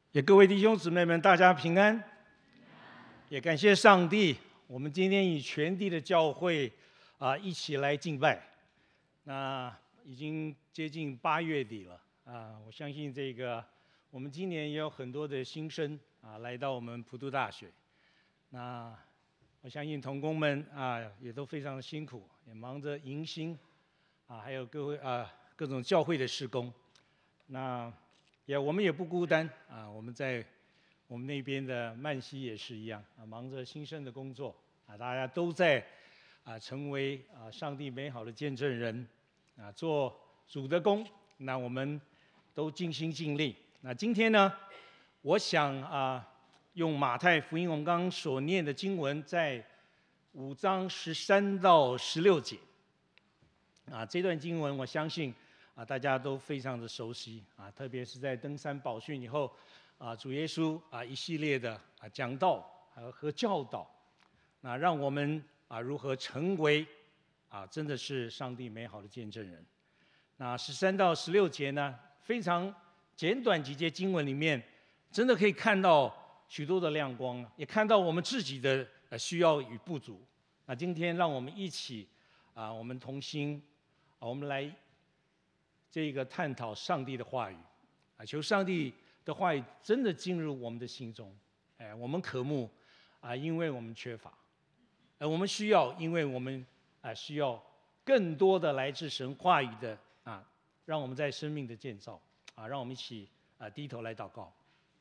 也各位弟兄姊妹们，大家平安。也感谢上帝，我们今天与全地的教会一起来敬拜。那已经接近8月底了我相信我们今年也有很多的新生来到我们普渡大学。那我相信同工们也都非常的辛苦，也忙着迎新还有各种教会的事工。那我们也不孤单我们在我们那边的曼西也是一样忙着新生的工作大家都在成为上帝美好的见证人做主的工。那我们都尽心尽力。那今天呢，我想用马太福音我们刚刚所念的经文，在5章13到16节这段经文我相信大家都非常的熟悉特别是在登山宝训以后主耶稣一系列的讲道和教导，那让我们如何成为真的是上帝美好的见证人。那13到16节呢，非常简短几节经文里面，真的可以看到许多的亮光，也看到我们自己的需要与不足。那今天让我们一起我们同心我们来探讨上帝的话语求上帝的话语真的进入我们的心中。我们渴慕因为我们缺乏，我们需要，因为我们需要更多的来自神话语的让我们在生命的建造让我们一起低头来祷告。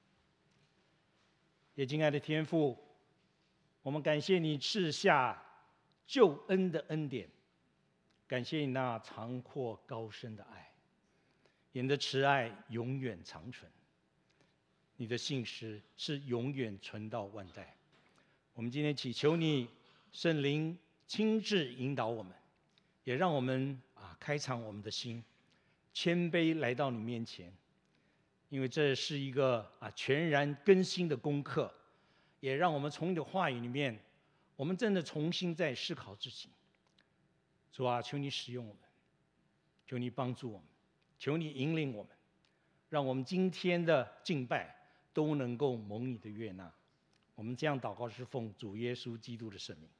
也敬爱的天父，我们感谢你赐下救恩的恩典，感谢你那长阔高深的爱，你的慈爱永远长存，你的信实是永远存到万代。我们今天祈求你圣灵亲自引导我们，也让我们开敞我们的心，谦卑来到你面前，因为这是一个全然更新的功课，也让我们从你的话语里面，我们真的重新再思考自己。主求你使用我们，求你帮助我们，求你引领我们，让我们今天的敬拜都能够蒙你的悦纳。我们这样祷告是奉主耶稣基督的圣名。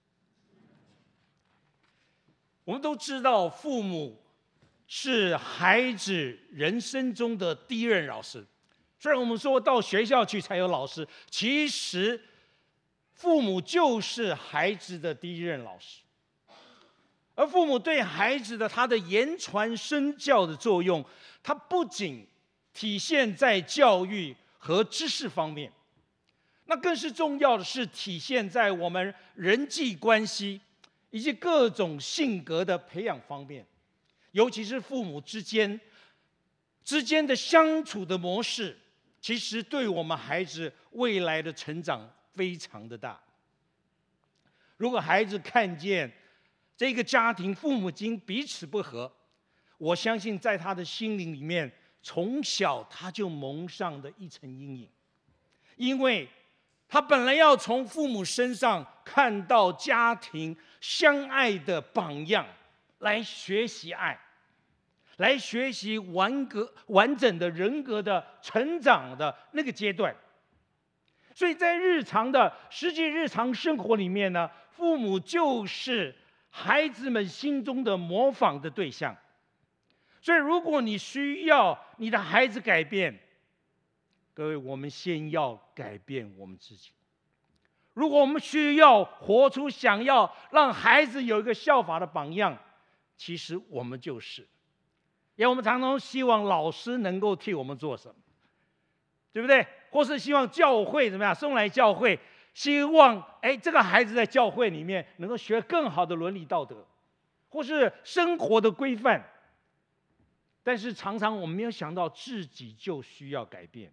我们都知道父母是孩子人生中的第一任老师，虽然我们说到学校去才有老师，其实父母就是孩子的第一任老师。而父母对孩子的他的言传身教的作用，它不仅体现在教育和知识方面，那更是重要的是体现在我们人际关系以及各种性格的培养方面，尤其是父母之间的相处的模式，其实对我们孩子未来的成长非常的大。如果孩子看见这个家庭父母亲彼此不和，我相信在他的心灵里面，从小他就蒙上的一层阴影，因为他本来要从父母身上看到家庭相爱的榜样，来学习爱，来学习完整的人格的成长的那个阶段。所以在实际日常生活里面呢，父母就是孩子们心中的模仿的对象。所以如果你需要你的孩子改变，各位，我们先要改变我们自己。如果我们需要活出想要让孩子有一个效法的榜样，其实我们就是。因为我们常常希望老师能够替我们做什么，对不对？或是希望教会怎么样，送来教会，希望这个孩子在教会里面能够学更好的伦理道德，或是生活的规范。但是常常我们没有想到自己就需要改变。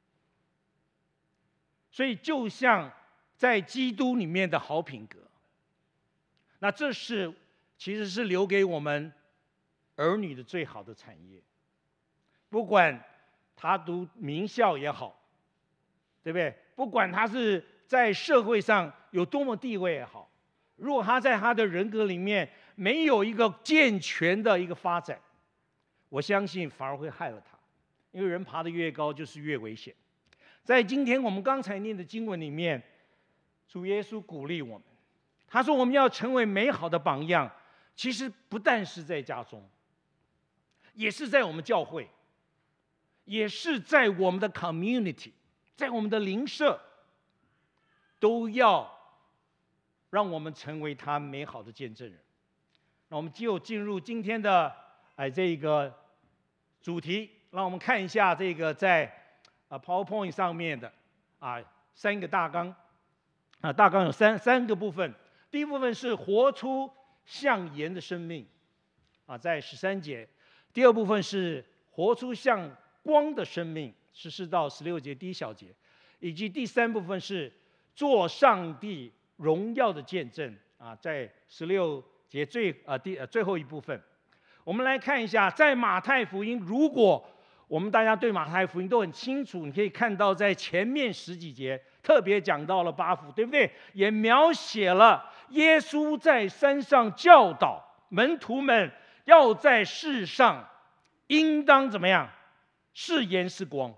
所以就像在基督里面的好品格，那这其实是留给我们儿女的最好的产业。不管他读名校也好，对不对？不管他是在社会上有多么地位也好，如果他在他的人格里面没有一个健全的一个发展，我相信反而会害了他。因为人爬得越高就是越危险。 在今天我们刚才念的经文里面，主耶稣鼓励我们，他说我们要成为美好的榜样。其实不但是在家中，也是在我们教会，也是在我们的 community， 在我们的邻舍，都要让我们成为他美好的见证人。那我们就进入今天的这个主题，让我们看一下这个在PowerPoint 上面的三个大纲大纲有三个部分。第一部分是活出像盐的生命在13节。第二部分是活出像光的生命，14到16节第一小节，以及第三部分是做上帝荣耀的见证在16节最后一部分。我们来看一下，在马太福音，如果我们大家对马太福音都很清楚，你可以看到在前面10几节特别讲到了8福，对不对？也描写了耶稣在山上教导门徒们要在世上应当怎么样？是盐是光。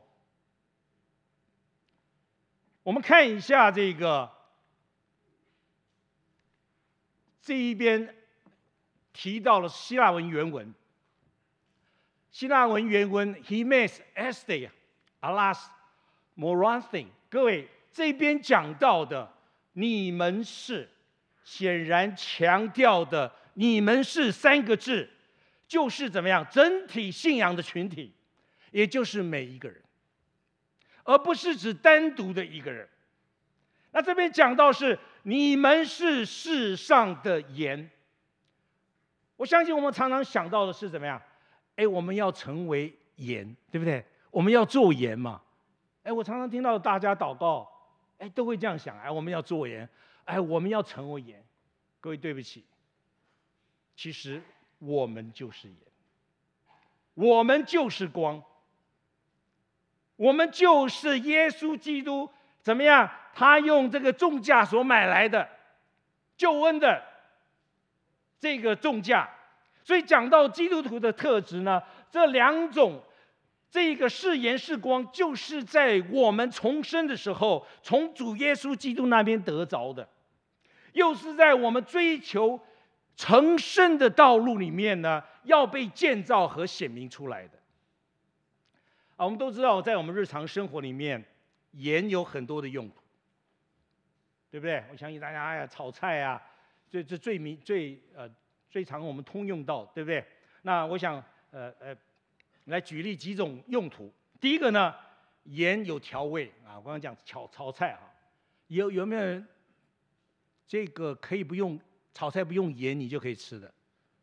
我们看一下这一边提到了希腊文原文。希腊文原文 Himes Este Alas Moranthing， 各位这边讲到的你们是，显然强调的你们是3个字，就是怎么样整体信仰的群体，也就是每一个人，而不是指单独的一个人。那这边讲到是你们是世上的盐。我相信我们常常想到的是怎么样？我们要成为盐，对不对？我们要做盐嘛。我常常听到大家祷告，都会这样想，我们要做盐，我们要成为盐。各位对不起，其实我们就是盐，我们就是光，我们就是耶稣基督怎么样？他用这个重价所买来的救恩的这个重价。所以讲到基督徒的特质呢，这2种，这个是盐是光，就是在我们重生的时候，从主耶稣基督那边得着的，又是在我们追求成圣的道路里面呢，要被建造和显明出来的。我们都知道，在我们日常生活里面，盐有很多的用途，对不对？我相信大家炒菜这最常我们通用到，对不对？那我想来举例几种用途。第一个呢，盐有调味我刚刚讲炒菜有没有人这个可以不用炒菜不用盐你就可以吃的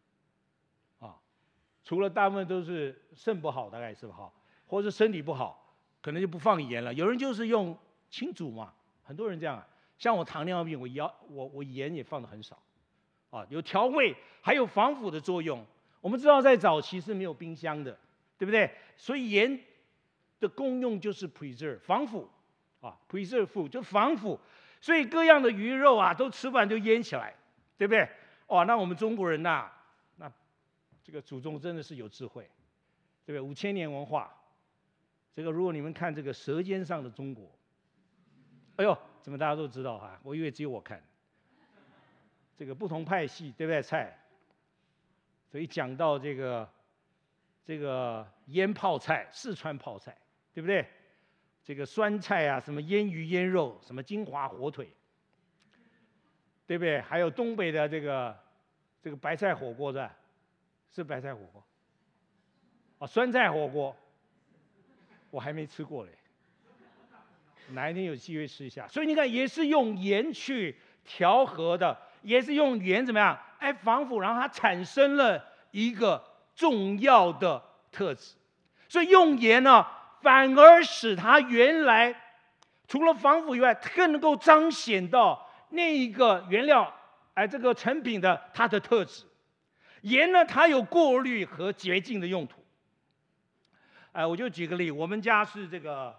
除了大部分都是肾不好，大概是不好，或者身体不好，可能就不放盐了。有人就是用清煮嘛，很多人这样像我糖尿病，我盐也放得很少有调味，还有防腐的作用。我们知道在早期是没有冰箱的，对不对？所以盐的功用就是 preserve 防腐preserve food 就防腐。所以各样的鱼肉都吃不完就腌起来，对不对？那我们中国人那这个祖宗真的是有智慧，对不对？5000年文化，这个如果你们看这个《舌尖上的中国》，怎么大家都知道我以为只有我看。这个不同派系，对不对？菜，所以讲到这个腌泡菜，四川泡菜，对不对？这个酸菜什么腌鱼、腌肉，什么金华火腿，对不对？还有东北的这个白菜火锅是白菜火锅酸菜火锅，我还没吃过嘞，哪一天有机会吃一下。所以你看，也是用盐去调和的。也是用盐怎么样？防腐，然后它产生了一个重要的特质。所以用盐呢，反而使它原来除了防腐以外，更能够彰显到那一个原料这个成品的它的特质。盐呢，它有过滤和洁净的用途。我就举个例，我们家是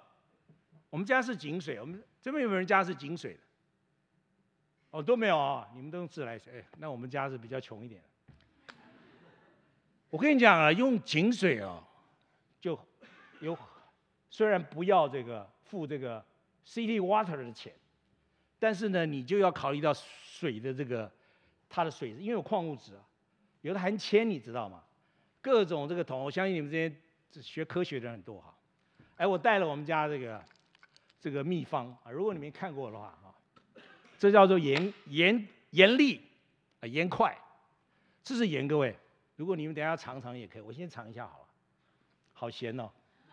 井水，我们这边有没有人家是井水的？都没有你们都用自来水。那我们家是比较穷一点。我跟你讲用井水就有，虽然不要这个付这个 City Water 的钱，但是呢，你就要考虑到水的它的水，因为有矿物质啊，有的含铅，你知道吗？各种这个桶，我相信你们这些学科学的人很多哈。哎，我带了我们家这个秘方啊，如果你没看过的话啊，这叫做盐粒啊，盐块，这是盐，各位。如果你们等一下尝尝也可以，我先尝一下好了，好咸哦。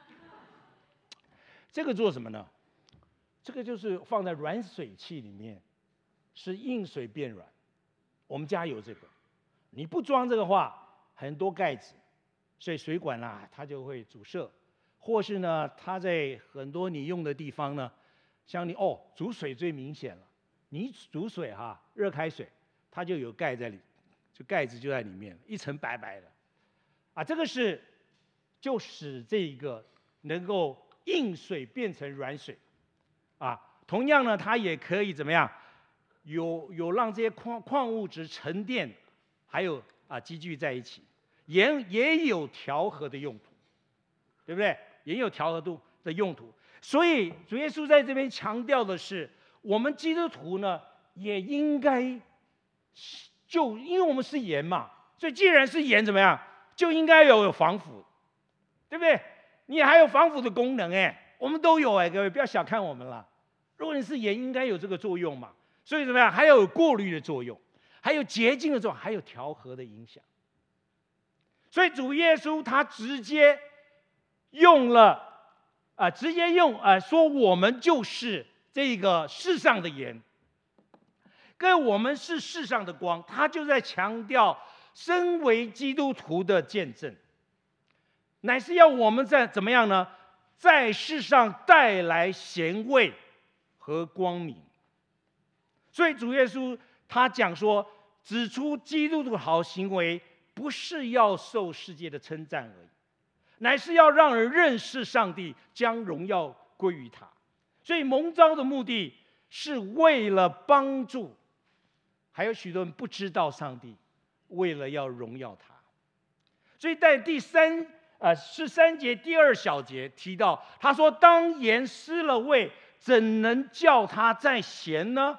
这个做什么呢？这个就是放在软水器里面，使硬水变软。我们家有这个，你不装这个话，很多盖子，所以水管啊它就会阻塞，或是呢它在很多你用的地方呢，像你煮水最明显了，你煮水热开水，它就有盖在里，就盖子就在里面，一层白白的，啊，这个就使这个能够硬水变成软水，啊，同样呢，它也可以怎么样？有让这些矿物质沉淀，还有积聚在一起，盐也有调和的用途，对不对？也有调和度的用途。所以主耶稣在这边强调的是，我们基督徒呢也应该因为我们是盐嘛，所以既然是盐，怎么样就应该有防腐，对不对？你还有防腐的功能我们都有各位不要小看我们了。如果你是盐，应该有这个作用嘛。所以怎么样？还有过滤的作用，还有洁净的作用，还有调和的影响。所以主耶稣他直接用说我们就是这个世上的盐，跟我们是世上的光，他就在强调身为基督徒的见证，乃是要我们在怎么样呢？在世上带来咸味和光明。所以主耶稣他讲说，指出基督徒好行为，不是要受世界的称赞而已，乃是要让人认识上帝，将荣耀归于他。所以蒙召的目的是为了帮助，还有许多人不知道上帝，为了要荣耀他。所以在13节第2小节提到，他说：“当盐失了味，怎能叫它再咸呢？”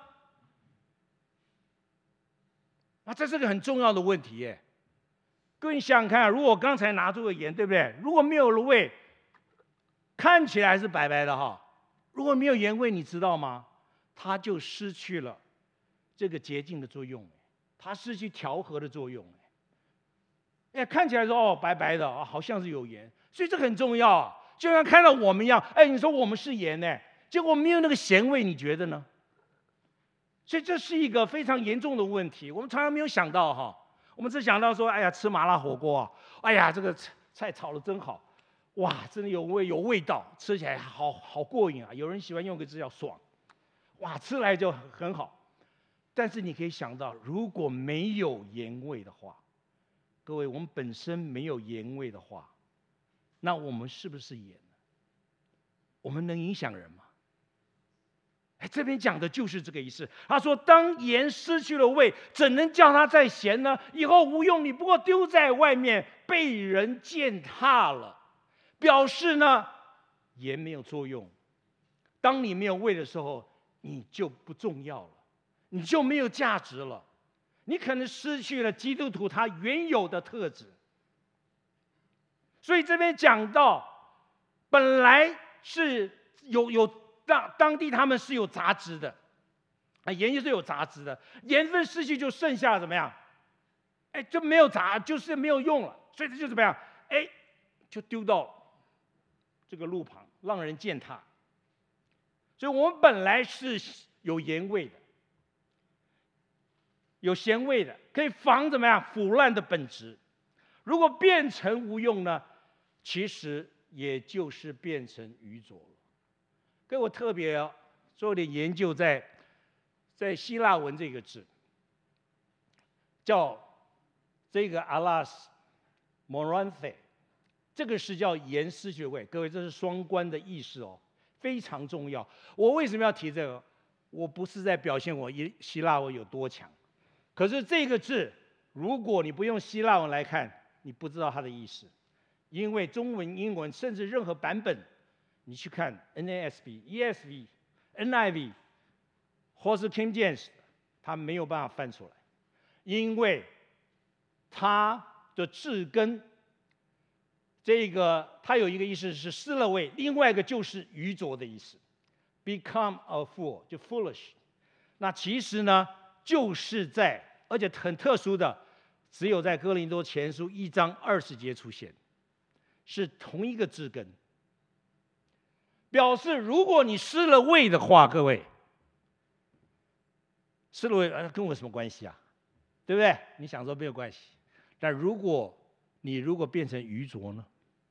这是个很重要的问题各位你想想看如果我刚才拿出个盐，对不对？如果没有了味，看起来是白白的如果没有盐味，你知道吗？它就失去了这个洁净的作用，它失去调和的作用。看起来说白白的好像是有盐，所以这个很重要就像看到我们一样，你说我们是盐结果没有那个咸味，你觉得呢？所以这是一个非常严重的问题，我们常常没有想到我们只想到说，吃麻辣火锅这个菜炒得真好，哇，真的有味道，吃起来好过瘾有人喜欢用个字叫爽，哇，吃来就很好。但是你可以想到，如果没有盐味的话，各位，我们本身没有盐味的话，那我们是不是盐呢？我们能影响人吗？这边讲的就是这个意思。他说：“当盐失去了味，怎能叫它再咸呢？以后无用，你不过丢在外面，被人践踏了。”表示呢，盐没有作用。当你没有味的时候，你就不重要了，你就没有价值了，你可能失去了基督徒他原有的特质。所以这边讲到，本来是有当地他们是有杂质的，盐就是有杂质的，盐分失去就剩下怎么样？就没有就是没有用了，所以这就怎么样？就丢到这个路旁，让人践踏。所以我们本来是有盐味的，有咸味的，可以防怎么样腐烂的本质。如果变成无用呢，其实也就是变成愚拙了。跟我特别做点研究在希腊文这个字，叫这个 alas moranthe， 这个是叫盐失去味。各位，这是双关的意思非常重要。我为什么要提这个？我不是在表现我希腊文有多强，可是这个字，如果你不用希腊文来看，你不知道它的意思，因为中文、英文甚至任何版本你去看 NASB、ESV、NIV 或是 King James， 他没有办法翻出来，因为它的字根，它有一个意思是失了位，另外一个就是愚拙的意思 ，become a fool 就 foolish。那其实呢，就是而且很特殊的，只有在哥林多前书1章20节出现，是同一个字根，表示如果你失了位的话，各位，失了位跟我有什么关系啊？对不对？你想说没有关系，但如果变成愚拙呢，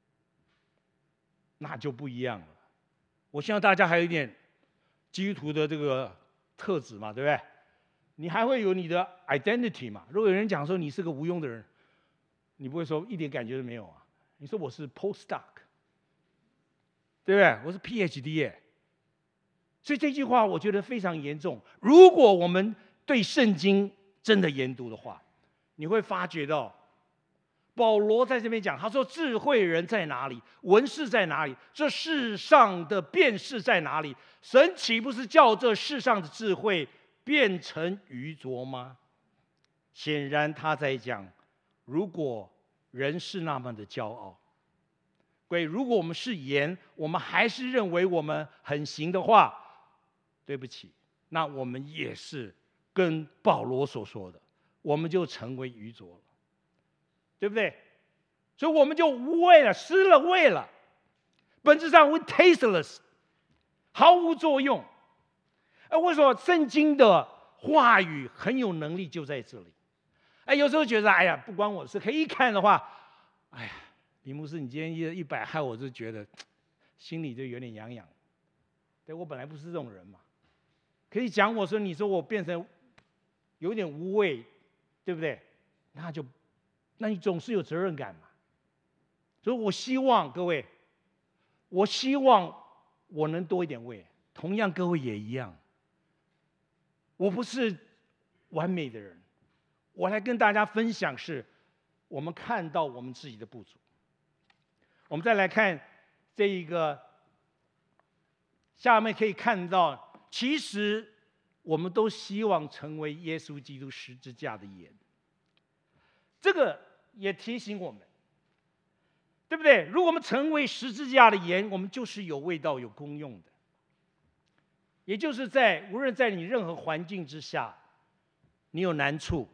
那就不一样了。我希望大家还有一点基督徒的这个特质嘛，对不对？你还会有你的 identity 嘛？如果有人讲说你是个无用的人，你不会说一点感觉都没有啊？你说我是 postdoc， 对不对？我是 PhD 耶。所以这句话我觉得非常严重。如果我们对圣经真的研读的话，你会发觉到保罗在这边讲，他说智慧人在哪里？文士在哪里？这世上的辨识在哪里？神岂不是叫这世上的智慧变成愚拙吗？显然他在讲，如果人是那么的骄傲，如果我们是盐，我们还是认为我们很行的话，对不起，那我们也是跟保罗所说的，我们就成为愚拙了，对不对？所以我们就无谓了，失了位了，本质上 we tasteless， 毫无作用。为什么圣经的话语很有能力就在这里？有时候觉得哎呀不关我的事，可以一看的话，哎呀，李牧师你今天100害我就觉得心里就有点痒痒。对，我本来不是这种人嘛，可以讲我说你说我变成有点无谓，对不对？那你总是有责任感嘛。所以我希望各位，我希望我能多一点位，同样各位也一样。我不是完美的人，我来跟大家分享是我们看到我们自己的不足。我们再来看这一个，下面可以看到，其实我们都希望成为耶稣基督十字架的盐。这个也提醒我们，对不对？如果我们成为十字架的盐，我们就是有味道、有功用的。也就是无论在你任何环境之下，你有难处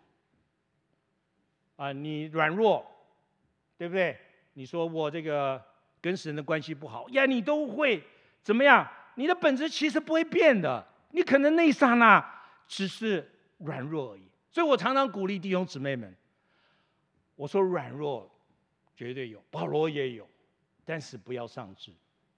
你软弱，对不对？你说我这个跟神的关系不好呀，你都会怎么样？你的本质其实不会变的，你可能那一刹那只是软弱而已。所以我常常鼓励弟兄姊妹们，我说软弱绝对有，保罗也有，但是不要丧志，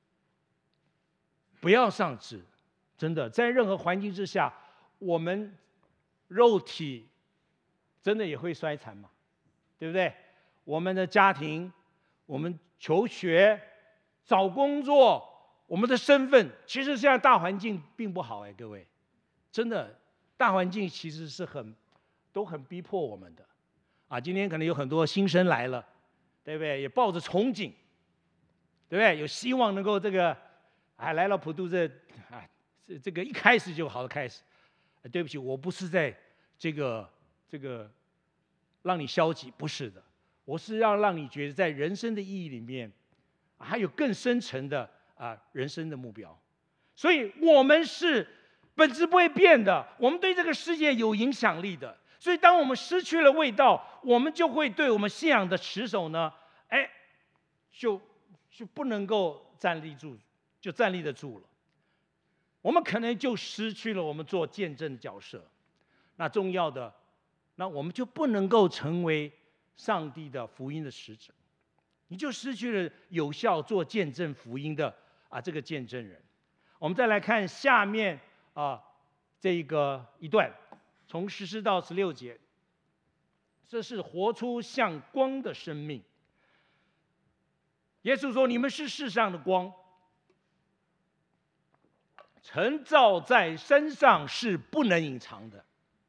不要丧志。真的，在任何环境之下，我们肉体真的也会衰残嘛，对不对？我们的家庭，我们求学、找工作，我们的身份，其实现在大环境并不好各位，真的，大环境其实是都很逼迫我们的今天可能有很多新生来了，对不对？也抱着憧憬，对不对？有希望能够来到普渡这个一开始就好的开始。对不起，我不是在这个让你消极，不是的，我是要让你觉得在人生的意义里面还有更深层的人生的目标。所以我们是本质不会變的，我们对这个世界有影响力的。所以当我们失去了味道，我们就会对我们信仰的持守呢，就不能够站立得住了。我们可能就失去了我们做见证的角色。那重要的，那我们就不能够成为上帝的福音的使者，你就失去了有效做见证福音的这个见证人。我们再来看下面这个一段，从14到16节，这是活出像光的生命。耶稣说：“你们是世上的光，晨照在身上是不能隐藏的，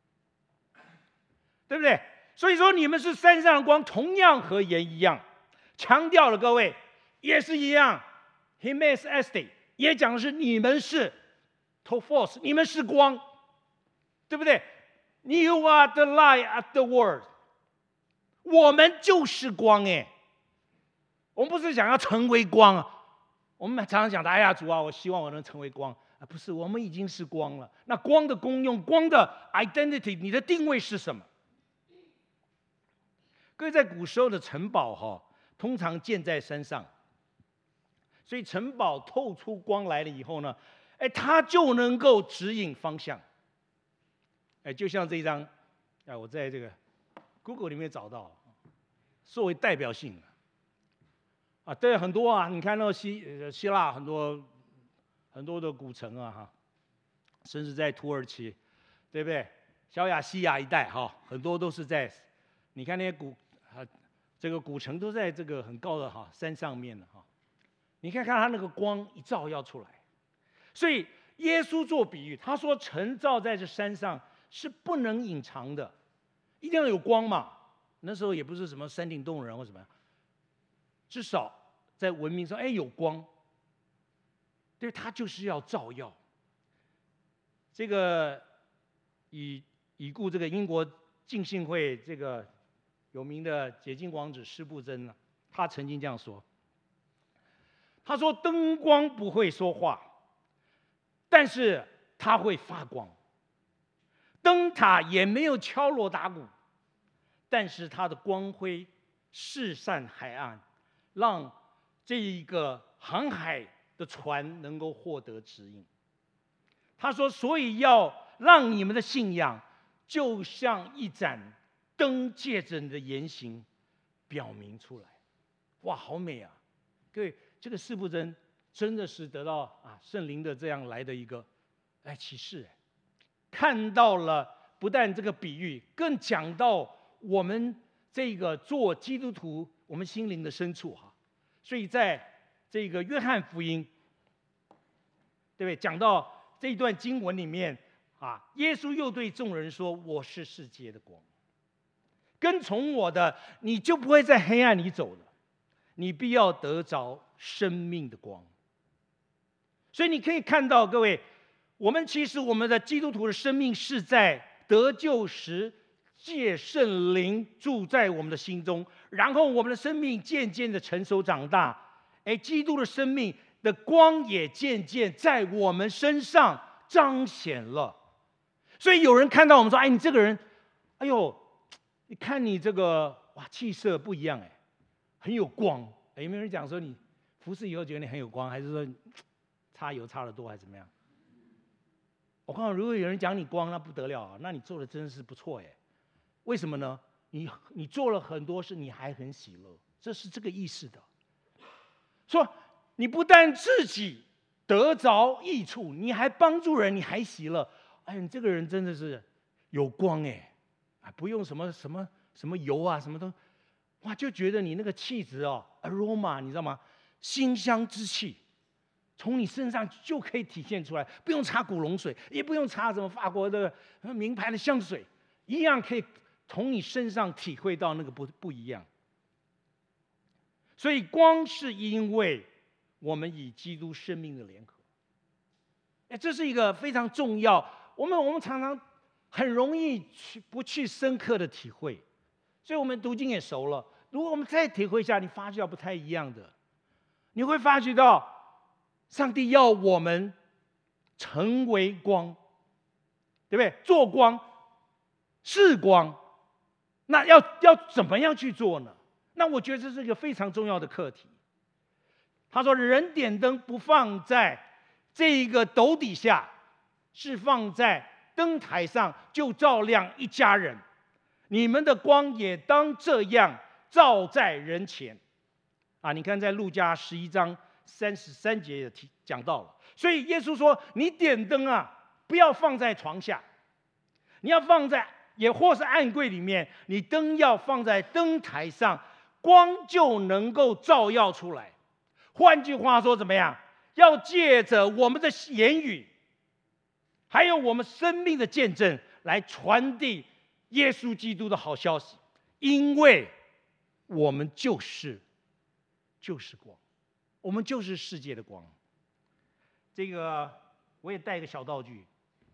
对不对？所以说你们是山上的光，同样和盐一样。强调了各位，也是一样， ，Himes Est 也讲的是你们是 Tophos， 你们是光，对不对？ You are the light of the world， 我们就是光哎。我们不是想要成为光啊，我们常常讲的，哎呀主啊，我希望我能成为光啊，不是，我们已经是光了。那光的功用，光的 identity， 你的定位是什么？各位，在古时候的城堡通常建在山上，所以城堡透出光来了以后呢，它就能够指引方向。就像这一张，我在这个 Google 里面找到，作为代表性对，很多啊，你看到希腊很多的古城啊甚至在土耳其，对不对？小亚细亚一带很多都是在，你看那些这个古城都在这个很高的山上面的你看它那个光一照耀出来，所以耶稣做比喻，他说城造在这山上是不能隐藏的，一定要有光嘛。那时候也不是什么山顶洞人或什么，至少在文明上，有光，对，它就是要照耀。这个已故这个英国浸信会这个有名的解经王子施布真他曾经这样说，他说灯光不会说话，但是它会发光；灯塔也没有敲锣打鼓，但是它的光辉四散海岸，让这一个航海的船能够获得指引。他说，所以要让你们的信仰就像一盏灯，借着你的言行表明出来。哇，好美啊！各位，这个施布真真的是得到圣灵的这样来的一个启示，看到了不但这个比喻，更讲到我们这个做基督徒我们心灵的深处所以在这个约翰福音，对不对？讲到这一段经文里面耶稣又对众人说：“我是世界的光，跟从我的，你就不会在黑暗里走了，你必要得着生命的光。”所以你可以看到，各位，我们的基督徒的生命是在得救时，借圣灵住在我们的心中，然后我们的生命渐渐的成熟长大，基督的生命的光也渐渐在我们身上彰显了。所以有人看到我们说：“你这个人，你看你这个气色不一样很有光。”有没有人讲说你服侍以后觉得你很有光，还是说擦油擦得多，还是怎么样？我看如果有人讲你光，那不得了那你做的真是不错为什么呢？你做了很多事，你还很喜乐，这是这个意思的。说你不但自己得着益处，你还帮助人，你还喜乐。你这个人真的是有光不用什么油啊，什么都，就觉得你那个气质aroma， 你知道吗？馨香之气从你身上就可以体现出来，不用擦古龙水，也不用擦什么法国的名牌的香水，一样可以从你身上体会到那个不一样。所以光是因为我们以基督生命的联合，这是一个非常重要，我们常常很容易不去深刻的体会，所以我们读经也熟了。如果我们再体会一下，你发觉不太一样的，你会发觉到上帝要我们成为光，对不对？做光是光，那要怎么样去做呢？那我觉得这是一个非常重要的课题。他说：“人点灯不放在这一个斗底下，是放在灯台上，就照亮一家人。你们的光也当这样照在人前。”你看在路加11章33节也讲到了。所以耶稣说：“你点灯不要放在床下，你要放在也或是暗柜里面，你灯要放在灯台上，光就能够照耀出来。”换句话说，怎么样？要借着我们的言语，还有我们生命的见证，来传递耶稣基督的好消息。因为我们就是光， 我们就是世界的光。这个我也带一个小道具，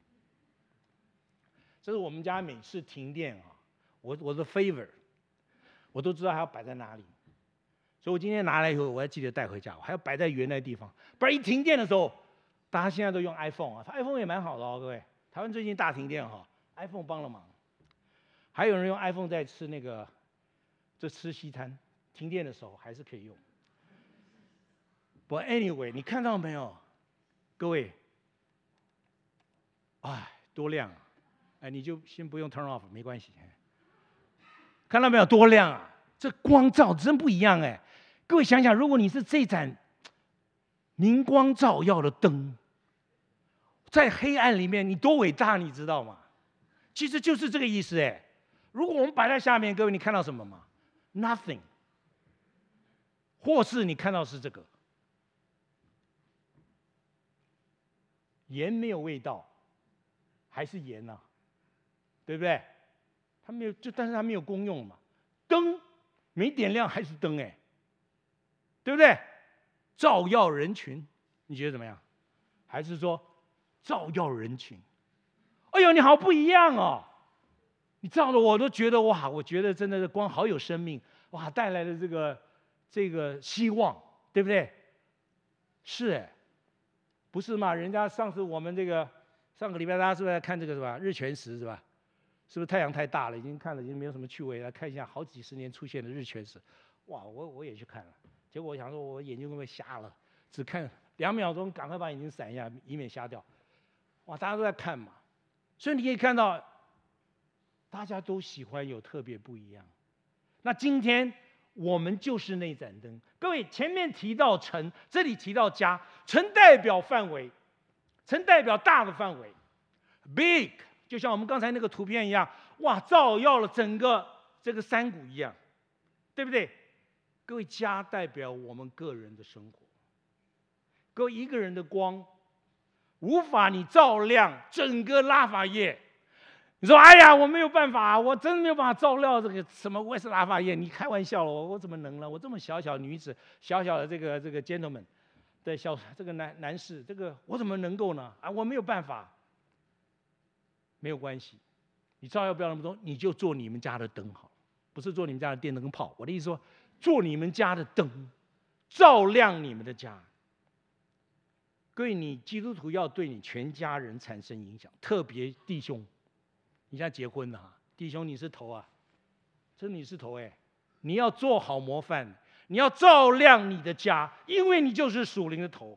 这是我们家每次停电啊，我的 favor， 我都知道还要摆在哪里，所以我今天拿来以后，我要记得带回家，我还要摆在原来的地方，不然一停电的时候，大家现在都用 iPhone 啊 ，iPhone 也蛮好的哦，各位。台湾最近大停电哈，iPhone 帮了忙。还有人用 iPhone 在吃吃西餐，停电的时候还是可以用。But anyway， 你看到没有，各位？哎，多亮啊！哎，你就先不用 turn off， 没关系。看到没有，多亮啊！这光照真不一样哎。各位想想，如果你是这盏明光照耀的灯，在黑暗里面，你多伟大，你知道吗？其实就是这个意思哎。如果我们摆在下面，各位你看到什么吗 ？Nothing。或是你看到是这个，盐没有味道，还是盐啊，对不对？它没有，但是它没有功用嘛。灯没点亮还是灯哎，对不对？照耀人群，你觉得怎么样？还是说照耀人群？哎呦，你好不一样哦！你照的我都觉得哇，我觉得真的是光好有生命哇，带来的这个希望，对不对？是哎，不是嘛？人家上次我们上个礼拜大家是不是在看这个是吧？日全食是吧？是不是太阳太大了，已经看了已经没有什么趣味？来看一下好几十年出现的日全食，哇，我也去看了，结果我想说我眼睛会不会瞎了？只看2秒钟，赶快把眼睛闪一下，以免瞎掉。哇，大家都在看嘛，所以你可以看到。大家都喜欢有特别不一样。那今天我们就是那盏灯。各位，前面提到城，这里提到家，城代表范围，城代表大的范围 ，big， 就像我们刚才那个图片一样，哇，照耀了整个这个山谷一样，对不对？各位，家代表我们个人的生活。各位，一个人的光，无法你照亮整个拉法叶。你说哎呀，我没有办法，我真的没有办法照料这个什么West拉法叶，你开玩笑了，我怎么能呢？我这么小小女子，小小的这个 gentleman 的这个男士，这个我怎么能够呢？啊，我没有办法。没有关系，你照耀不了那么多，你就做你们家的灯好，不是做你们家的电灯泡。我的意思说，做你们家的灯，照亮你们的家。各位，你基督徒要对你全家人产生影响，特别弟兄。你现在结婚了，弟兄你是头啊，真你是头哎！你要做好模范，你要照亮你的家，因为你就是属灵的头。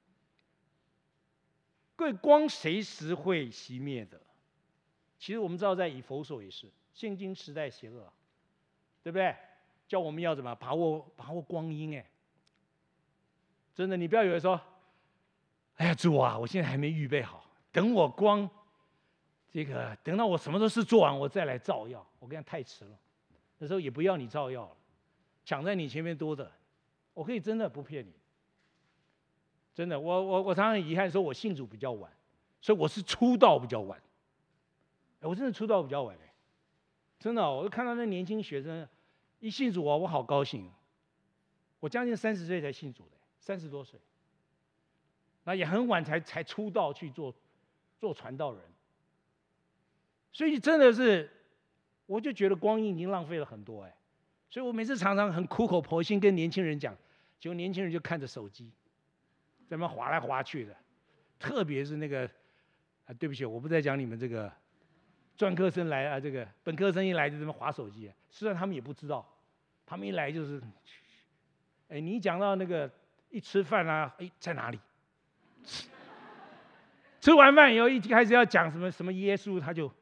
各位，光随时会熄灭的。其实我们知道，在以弗所也是，现今时代邪恶，对不对？叫我们要怎么把握光阴哎！真的，你不要以为说，哎呀主啊，我现在还没预备好，等我光。等到我什么都事做完，我再来照耀。我跟你讲，太迟了。那时候也不要你照耀了，抢在你前面多的。我可以真的不骗你，真的，我常常遗憾说，我信主比较晚，所以我是出道比较晚。我真的出道比较晚真的，我就看到那年轻学生一信主我好高兴。我将近30岁才信主的，30多岁，那也很晚才出道去做传道人。所以真的是，我就觉得光阴已经浪费了很多所以我每次常常很苦口婆心跟年轻人讲，结果年轻人就看着手机，在那边滑来滑去的，特别是那个对不起，我不再讲你们这个专科生来这个本科生一来就这么滑手机，实际上他们也不知道，他们一来就是，你一讲到那个一吃饭啊，在哪里？吃完饭以后一开始要讲什么耶稣，他就。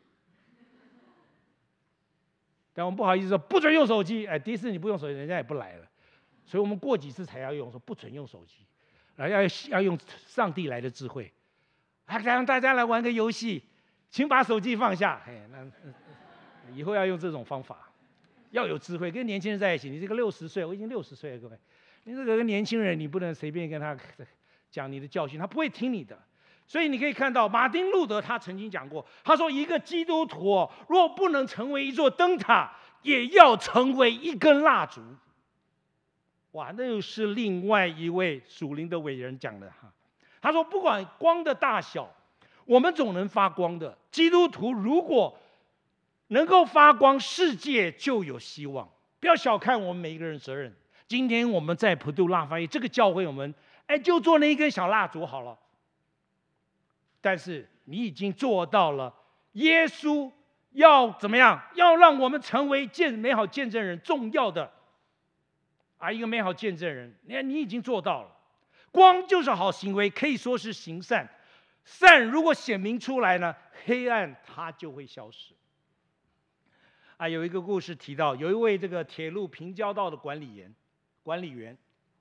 但我们不好意思说不准用手机，第一次你不用手机，人家也不来了，所以我们过几次才要用，说不准用手机，要用上帝来的智慧，让大家来玩个游戏，请把手机放下，那以后要用这种方法，要有智慧，跟年轻人在一起。你这个60岁，我已经60岁了，各位，你这个年轻人，你不能随便跟他讲你的教训，他不会听你的。所以你可以看到，马丁路德他曾经讲过，他说一个基督徒若不能成为一座灯塔，也要成为一根蜡烛。 哇，那又是另外一位属灵的伟人讲的哈。他说，不管光的大小，我们总能发光的。基督徒如果能够发光，世界就有希望。不要小看我们每一个人的责任。今天我们在普渡拉法叶这个教会，我们就做那一根小蜡烛好了。但是你已经做到了，耶稣要怎么样？要让我们成为美好见证人，重要的一个美好见证人。你已经做到了。光就是好行为，可以说是行善。善如果显明出来呢，黑暗它就会消失。有一个故事提到，有一位这个铁路平交道的管理员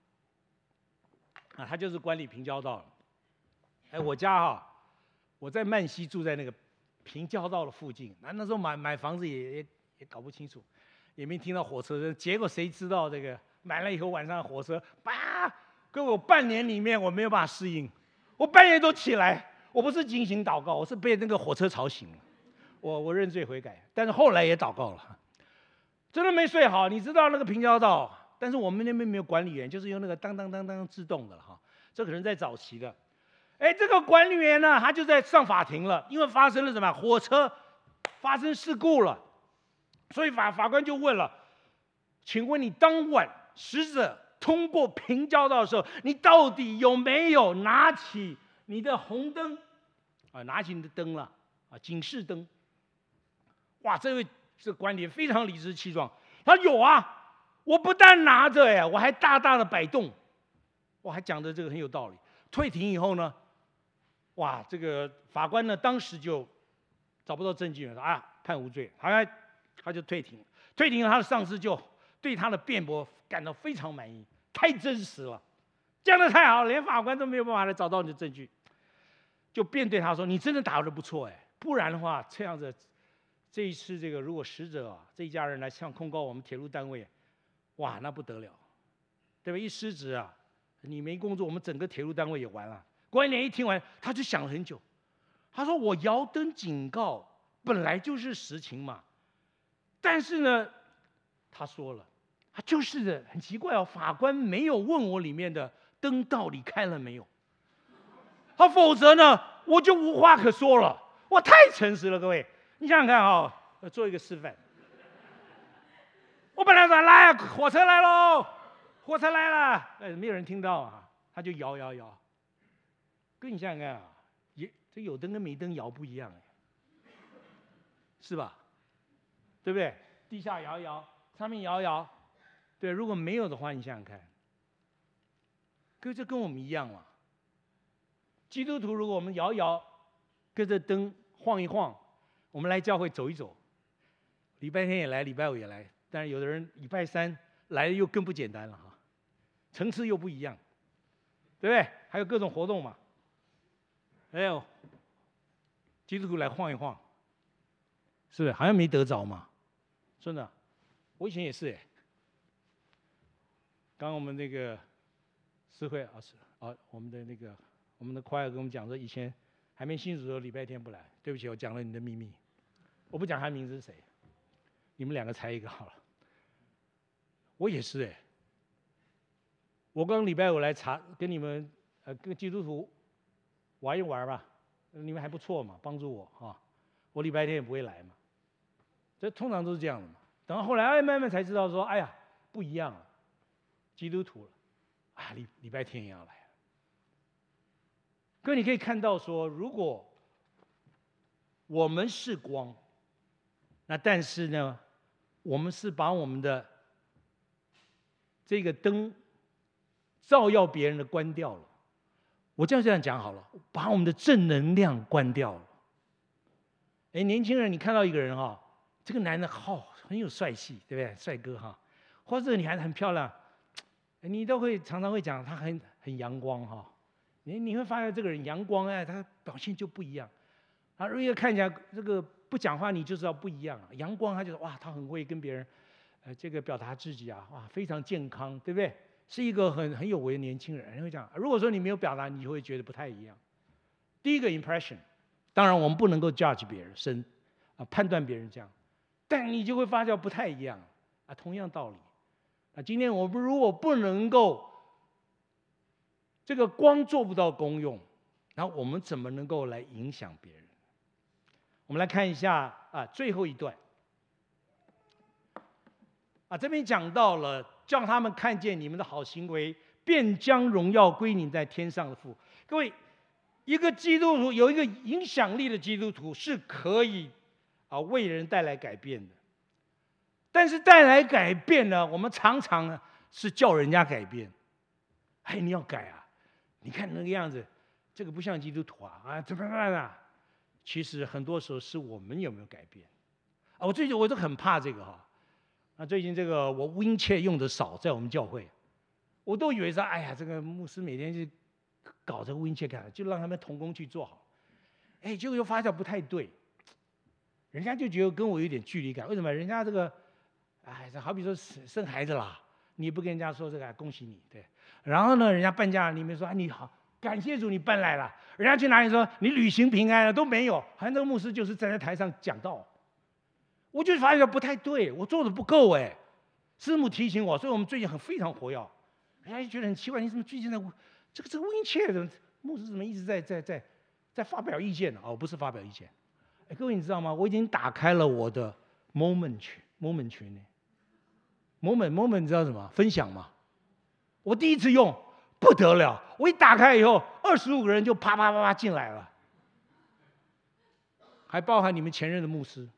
他就是管理平交道。我家我在曼西住在那个平交道的附近。那时候买房子也搞不清楚，也没听到火车声。结果谁知道这个买了以后晚上火车各位，我半年里面我没有办法适应，我半夜都起来，我不是警醒祷告，我是被那个火车吵醒了。我认罪悔改，但是后来也祷告了，真的没睡好。你知道那个平交道，但是我们那边没有管理员，就是用那个当当当当自动的了哈。这可能在早期的。这个管理员呢，他就在上法庭了，因为发生了什么？火车发生事故了，所以法官就问了：请问你当晚死者通过平交道的时候，你到底有没有拿起你的红灯拿起你的灯了警示灯？哇，这管理员非常理直气壮，他说有啊，我不但拿着我还大大的摆动，我还讲的这个很有道理。退庭以后呢，哇，这个法官呢当时就找不到证据了，判无罪，他就退庭。退庭了，他的上司就对他的辩驳感到非常满意，太真实了，讲得太好了，连法官都没有办法来找到你的证据，就辩对他说：“你真的打得不错不然的话，这样子，这一次这个如果死者这一家人来向控告我们铁路单位，哇，那不得了，对吧？一失职你没工作，我们整个铁路单位也完了。”管理员一听完，他就想了很久，他说：“我摇灯警告本来就是实情嘛，但是呢，他说了，他就是很奇怪法官没有问我里面的灯到底开了没有，否则呢，我就无话可说了。我太诚实了，各位，你想想看做一个示范。我本来说来火车来喽，火车来了，没有人听到他就摇。跟你想想看这有灯跟没灯摇不一样是吧？对不对？地下摇一摇，上面摇一摇，对，如果没有的话，你想想看，各位这跟我们一样嘛。基督徒如果我们摇一摇，跟着灯晃一晃，我们来教会走一走，礼拜天也来，礼拜五也来，但是有的人礼拜三来又更不简单了层次又不一样，对不对？还有各种活动嘛。基督徒来晃一晃，是不是好像没得着嘛？真的，我以前也是刚刚我们那个诗会我们的choir跟我们讲说，以前还没信主的时候，礼拜天不来。对不起，我讲了你的秘密，我不讲他名字是谁，你们两个猜一个好了。我也是我刚礼拜五来跟你们跟基督徒玩一玩吧，你们还不错嘛，帮助我我礼拜天也不会来嘛，这通常都是这样的嘛。等到后来慢慢才知道说，不一样了，基督徒了礼拜天也要来。各位，你可以看到说，如果我们是光，那但是呢，我们是把我们的这个灯照耀别人的关掉了。我这样讲好了，把我们的正能量关掉了。年轻人，你看到一个人这个男的很有帅气，对不对？帅哥或者这个女孩子很漂亮，你都会常常会讲他很阳光你会发现这个人阳光他表现就不一样如果看起来这个不讲话，你就知道不一样阳光他就是他很会跟别人这个表达自己非常健康，对不对？是一个很有为的年轻人。人会讲，如果说你没有表达，你就会觉得不太一样。第一个 impression， 当然我们不能够 judge 别人判断别人这样，但你就会发现不太一样同样道理。 今天我们如果不能够这个光做不到功用，然后我们怎么能够来影响别人？我们来看一下最后一段这边讲到了，叫他们看见你们的好行为，便将荣耀归你在天上的父。各位，一个基督徒有一个影响力的基督徒是可以为人带来改变的。但是带来改变呢，我们常常呢是叫人家改变。你要改啊！你看那个样子，这个不像基督徒怎么办啊？其实很多时候是我们有没有改变我最近我都很怕这个最近这个我Win-Chat用的少，在我们教会，我都以为说，这个牧师每天就搞这个Win-Chat干，就让他们同工去做好。结果又发现不太对，人家就觉得跟我有点距离感。为什么？人家这个，这好比说生孩子啦，你不跟人家说这个恭喜你，对。然后呢，人家办家，你们说你好，感谢主你搬来了。人家去哪里说你旅行平安了都没有，好像这个牧师就是站在台上讲道。我就发现不太对，我做的不够师母提醒我，所以我们最近非常活跃。人家就觉得很奇怪，你怎么最近的这个Win-Chat牧师怎么一直在发表意见呢？不是发表意见。各位你知道吗？我已经打开了我的 Moment 群呢。Moment 你知道什么？分享嘛。我第一次用不得了，我一打开以后，25个人就啪啪啪啪进来了，还包含你们前任的牧师。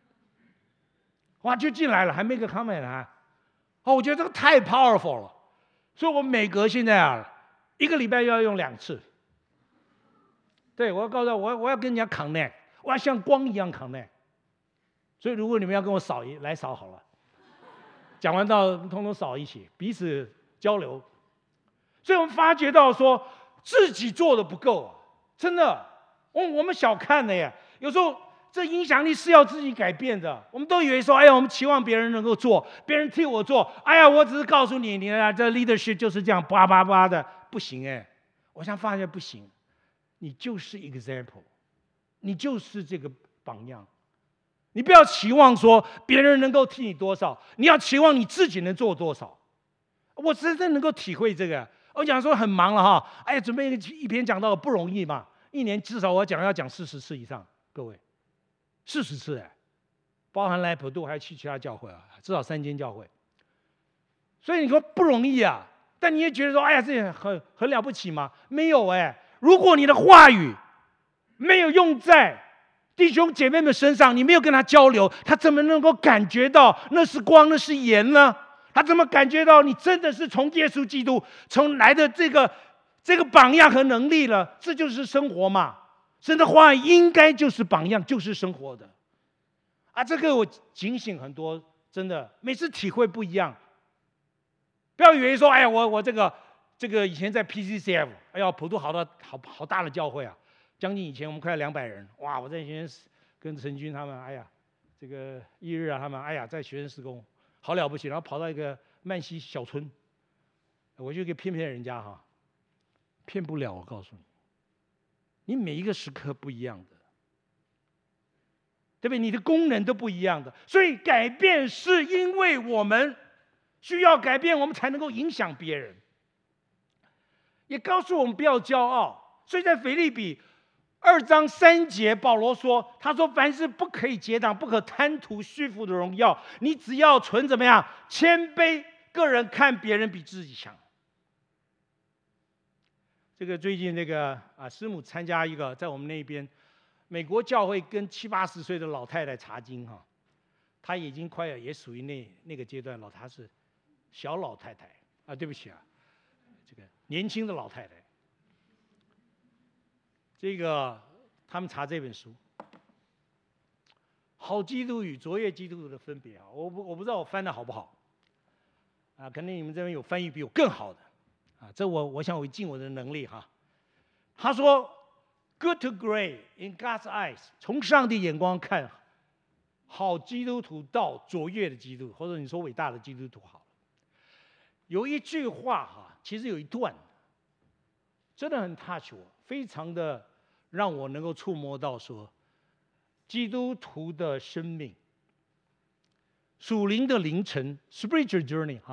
就进来了，还没个 comment 我觉得这个太 powerful 了，所以我每隔现在一个礼拜要用2次。对，我要告诉我要跟人家 connect， 我要像光一样 connect。所以如果你们要跟我来扫好了，讲完道通通扫一起，彼此交流。所以我们发觉到说自己做的不够真的，我们小看了耶。有时候这影响力是要自己改变的。我们都以为说，我们期望别人能够做，别人替我做。我只是告诉你，你这 leadership 就是这样，叭叭叭的，不行我现在发现不行，你就是 example， 你就是这个榜样。你不要期望说别人能够替你多少，你要期望你自己能做多少。我真正能够体会这个。我讲说很忙了准备一篇讲道不容易嘛，一年至少要讲40次以上，各位，40次包含来普渡还去其他教会至少3间教会。所以你说不容易但你也觉得说，这也很了不起吗？没有如果你的话语没有用在弟兄姐妹们身上，你没有跟他交流，他怎么能够感觉到那是光，那是盐呢？他怎么感觉到你真的是从耶稣基督从来的这个榜样和能力了？这就是生活嘛。神的话应该就是榜样，就是生活的这个我警醒很多，真的每次体会不一样。不要以为说我这个以前在 PCCF， 普渡好大的教会将近以前我们快要200人，我在以前跟陈军他们这个一日他们在学生施工好了不起，然后跑到一个曼西小村，我就可以骗人家骗不了。我告诉你，你每一个时刻不一样的，对不对？你的功能都不一样的，所以改变是因为我们需要改变，我们才能够影响别人。也告诉我们不要骄傲。所以在腓立比2章3节，保罗说：“他说凡事不可以结党，不可贪图虚浮的荣耀，你只要存怎么样？谦卑，个人看别人比自己强。”这个最近师母参加一个在我们那边美国教会跟70、80岁的老太太查经她已经快要也属于那个阶段了，她是小老太太对不起这个年轻的老太太。他们查这本书《好基督与卓越基督徒的分别》我不知道我翻的好不好可能你们这边有翻译比我更好的这我想我尽我的能力他说 ，Good to great in God's eyes， 从上帝眼光看，好基督徒到卓越的基督徒，或者你说伟大的基督徒好了。有一句话其实有一段真的很 touch 我，非常的让我能够触摸到说，基督徒的生命，属灵的凌晨 spiritual journey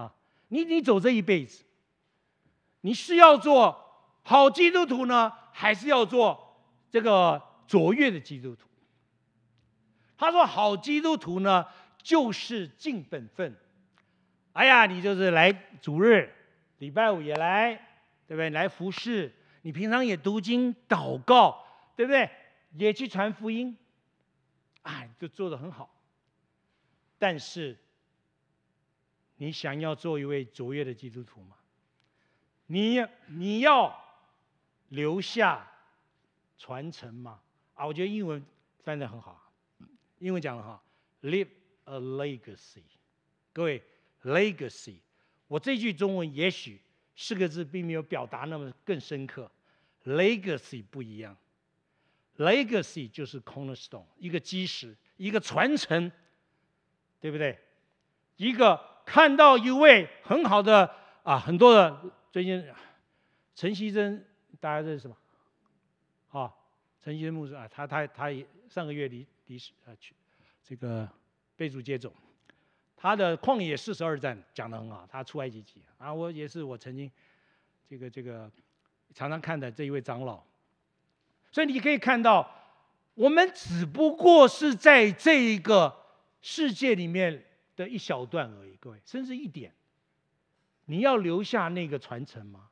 你走这一辈子，你是要做好基督徒呢，还是要做这个卓越的基督徒？他说好基督徒呢，就是尽本分。哎呀，你就是来主日，礼拜五也来，对不对？来服侍，你平常也读经祷告，对不对？也去传福音，哎，就做得很好。但是，你想要做一位卓越的基督徒吗？你要留下传承吗？我觉得英文翻得很好，英文讲得好 ，live a legacy。各位 ，legacy， 我这句中文也许4个字并没有表达那么更深刻 ，legacy 不一样。legacy 就是 cornerstone， 一个基石，一个传承，对不对？一个看到一位很好的很多的最近陈锡珍大家认识吗？陈锡珍牧师他也上个月离世去这个被主接走。他的旷野42战讲得很好，他出埃及记我也是我曾经这个常常看的这一位长老。所以你可以看到，我们只不过是在这一个世界里面的一小段而已，各位，甚至一点。你要留下那个传承吗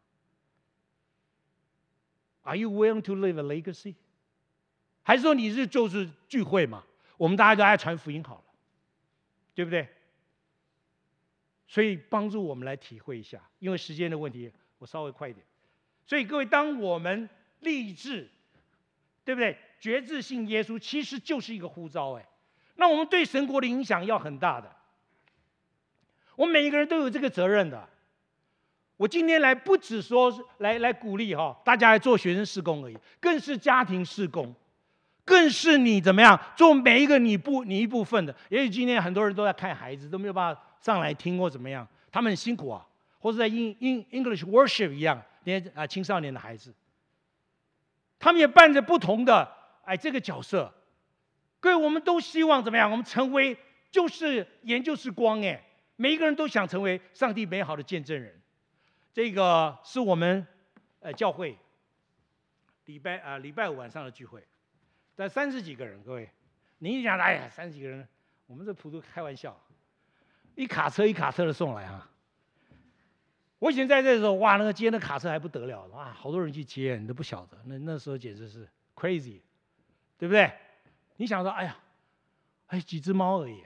？Are you willing to leave a legacy？ 还是说你就是聚会嘛？我们大家都爱传福音好了，对不对？所以帮助我们来体会一下，因为时间的问题，我稍微快一点。所以各位，当我们立志，对不对？决志信耶稣，其实就是一个呼召。那我们对神国的影响要很大的。我们每一个人都有这个责任的。我今天来不只说来鼓励大家来做学生事工而已，更是家庭事工，更是你怎么样做每一个你一部分的。也许今天很多人都在看孩子，都没有办法上来听或怎么样，他们很辛苦或者在English worship 一样，那些青少年的孩子，他们也扮着不同的这个角色。各位，我们都希望怎么样？我们成为就是盐就是光每一个人都想成为上帝美好的见证人。这个是我们教会礼拜五晚上的聚会，但30几个人，各位，你想30几个人，我们这普渡开玩笑，一卡车一卡车的送来我以前在这的时候，那个接那卡车还不得了，好多人去接，你都不晓得，那时候简直是 crazy， 对不对？你想说，几只猫而已，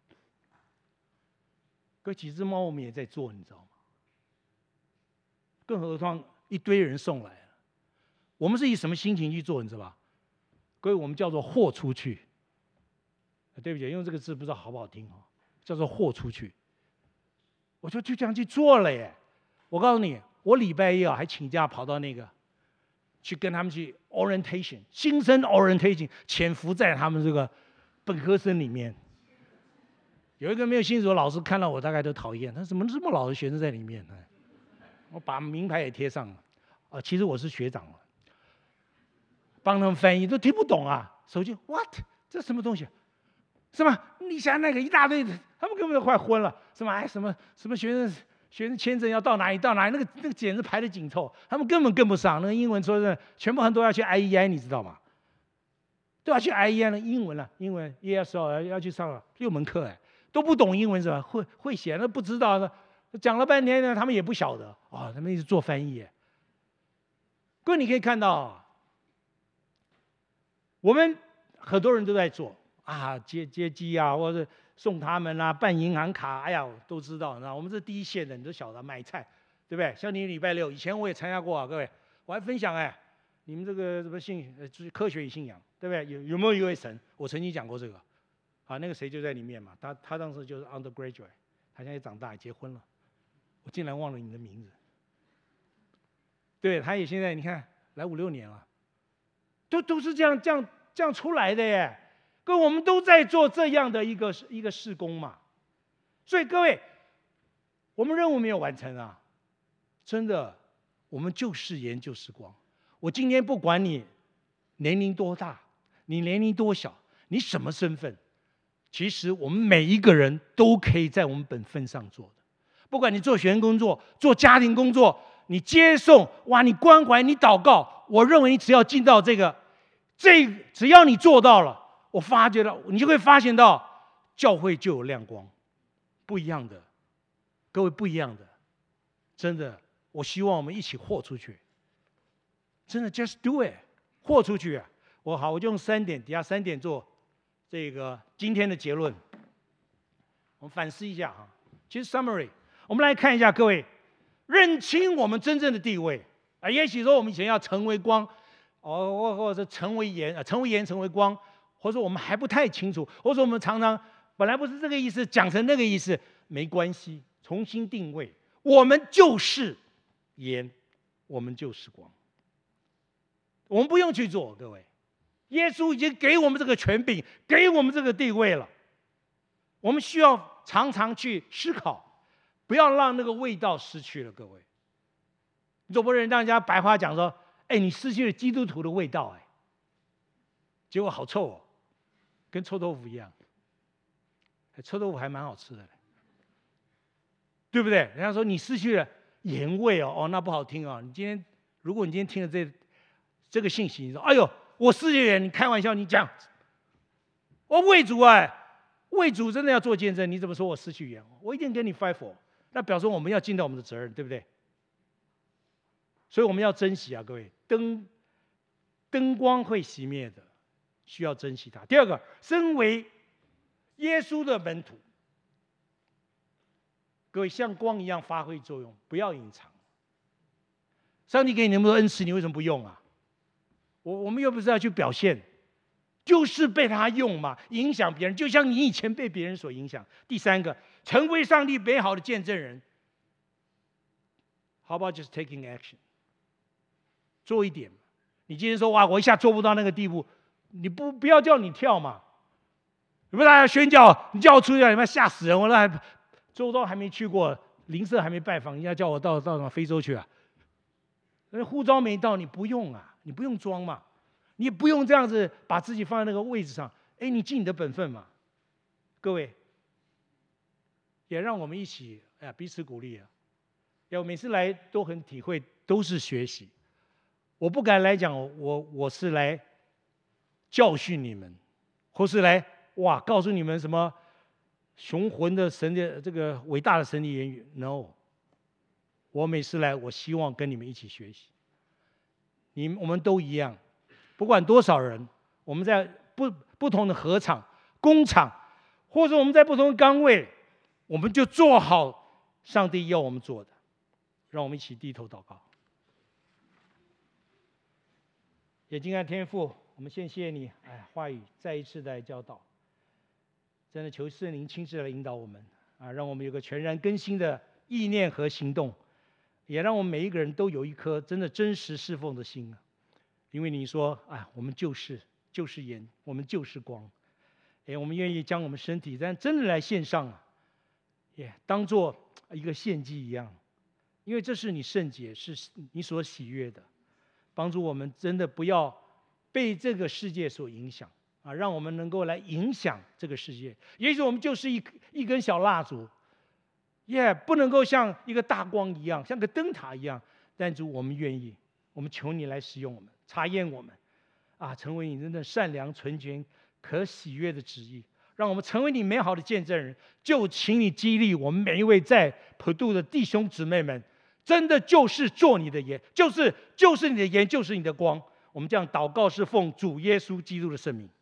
各位，几只猫我们也在做，你知道吗？更何况一堆人送来了，我们是以什么心情去做，你知道吧？各位，我们叫做豁出去。对不起，用这个字不知道好不好听叫做豁出去。我就这样去做了我告诉你，我礼拜一还请假跑到那个去跟他们去 orientation 新生 orientation， 潜伏在他们这个本科生里面。有一个没有信主的老师看到我大概都讨厌，他怎么这么老的学生在里面呢？我把名牌也贴上了其实我是学长帮他们翻译都听不懂手机 what 这什么东西是吧？你想那个一大堆，他们根本都快昏了，什么学生签证要到哪里，那个简直排得紧凑，他们根本跟不上。那个英文说的全部很多要去 IEI， 你知道吗？都要去 IEI 的英文ESL 要去上6门课都不懂英文是吧？会写那不知道的，讲了半天呢，他们也不晓得他们一直做翻译各位，你可以看到我们很多人都在做接机或者送他们办银行卡，都知道。我们是第一线的，你都晓得买菜，对不对？像你礼拜六以前我也参加过各位，我还分享你们这个什么科学与信仰，对不对？有没有一位神？我曾经讲过这个那个谁就在里面嘛，他当时就是 undergraduate， 他现在长大结婚了，我竟然忘了你的名字。对，他也现在你看来5、6年了，都是这样出来的各位，我们都在做这样的一个事工嘛。所以各位，我们任务没有完成真的，我们就是盐就是光。我今天不管你年龄多大，你年龄多小，你什么身份，其实我们每一个人都可以在我们本分上做的， 不管你做学生工作、做家庭工作，你接送，哇，你关怀，你祷告，我认为你只要进到只要你做到了，我发觉到，你就会发现到教会就有亮光，不一样的，各位不一样的，真的，我希望我们一起豁出去，真的 just do it， 豁出去啊！我就用底下3点做这个今天的结论，我们反思一下哈。其实 summary， 我们来看一下，各位认清我们真正的地位啊。也许说我们以前要成为光，或者成为盐，成为盐成为光，或者说我们还不太清楚，或者说我们常常本来不是这个意思，讲成那个意思，没关系，重新定位，我们就是盐，我们就是光，我们不用去做，各位。耶稣已经给我们这个权柄，给我们这个地位了。我们需要常常去思考，不要让那个味道失去了。各位，你总不能让人家白话讲说：“哎，你失去了基督徒的味道，哎，结果好臭哦，跟臭豆腐一样。臭豆腐还蛮好吃的，对不对？人家说你失去了盐味哦，那不好听哦。如果你今天听了这个信息，你说：哎呦。”我失去盐，你开玩笑，你讲，我为主为主真的要做见证，你怎么说我失去盐？我一定跟你 fight for， 那表示我们要尽到我们的责任，对不对？所以我们要珍惜啊，各位，灯光会熄灭的，需要珍惜它。第二个，身为耶稣的门徒，各位像光一样发挥作用，不要隐藏。上帝给你那么多恩赐，你为什么不用啊？我们又不是要去表现，就是被他用嘛，影响别人，就像你以前被别人所影响。第三个，成为上帝美好的见证人。How about just taking action？ 做一点。你今天说哇，我一下做不到那个地步，你不要叫你跳嘛。你不大家宣教，你叫我出去，你妈吓死人！我那周遭还没去过，邻舍还没拜访，人家叫我到什么非洲去啊？那护照没到，你不用啊。你不用装嘛，你也不用这样子把自己放在那个位置上。哎，你尽你的本分嘛。各位，也让我们一起彼此鼓励啊。要每次来都很体会，都是学习。我不敢来讲，我是来教训你们，或是来告诉你们什么雄浑的神的这个伟大的神的言语。No， 我每次来，我希望跟你们一起学习。我们都一样，不管多少人，我们在不同的禾场、工厂，或者我们在不同的岗位，我们就做好上帝要我们做的。让我们一起低头祷告。眼睛爱天父，我们先谢谢你，话语再一次的教导，真的求圣灵亲自来引导我们让我们有个全然更新的意念和行动。也让我们每一个人都有一颗真的真实侍奉的心因为你说我们就是盐，我们就是光，我们愿意将我们身体真的来献上当作一个献祭一样，因为这是你圣洁，是你所喜悦的，帮助我们真的不要被这个世界所影响让我们能够来影响这个世界。也许我们就是一根小蜡烛。不能够像一个大光一样，像个灯塔一样，但主，我们愿意，我们求你来使用我们，查验我们，成为你真的善良、纯洁、可喜悦的旨意，让我们成为你美好的见证人。就请你激励我们每一位在普渡的弟兄姊妹们，真的就是做你的盐，就是你的盐，就是你的光。我们这样祷告，是奉主耶稣基督的圣名。